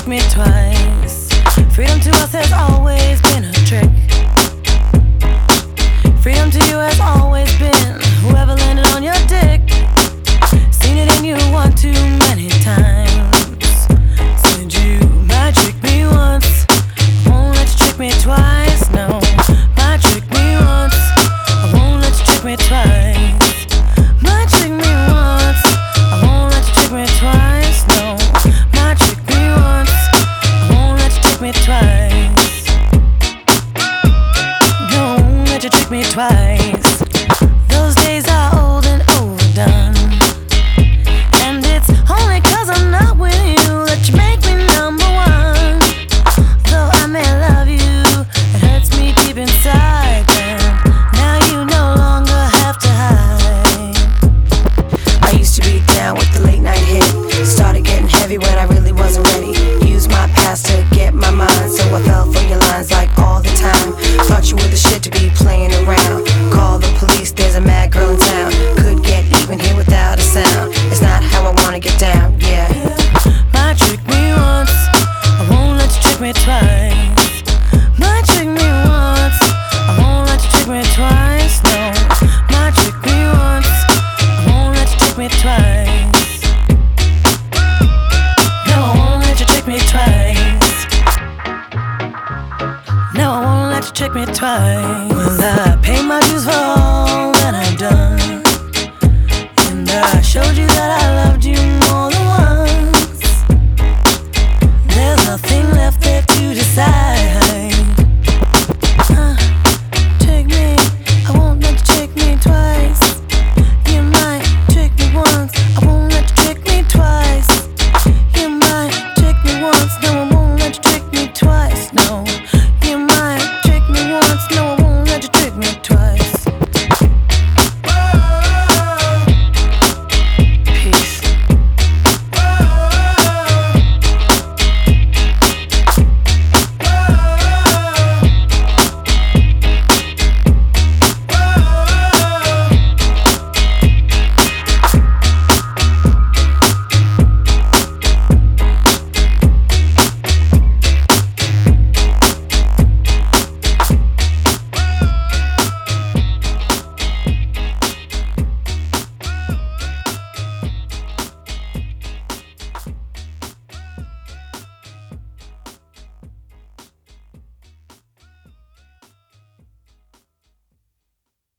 me twice. Freedom to us has always been a trick. Freedom to you has always been whoever landed on your dick. Seen it in you one too many times. Said you might trick me once, won't let you trick me twice. No, might trick me once, I won't let you trick me twice. Might trick me once, I won't let you trick me twice. No, might trick me once, I won't let you trick me twice. No, won't let you trick me twice. Those days are old and overdone, and it's only 'cause I'm not with you that you make me number one. Though I may love you, it hurts me deep inside. Now you no longer have to hide. I used to be down with the late night hit. Started getting heavy when I really wasn't ready. Used my past to get my mind, so I fell for your lines like all the time. Thought you were the shit to be playing around. Call the police, there's a mad girl in town. Could get even here without a sound. It's not how I wanna get down, yeah. Might trick me once, I won't let you trick me twice. Might trick me once, I won't let you trick me twice. No, might trick me once, I won't let you trick me twice. No, I won't let you trick me twice. No, I won't let you trick me twice. Well, I pay my dues for all that I've done, and I showed you that I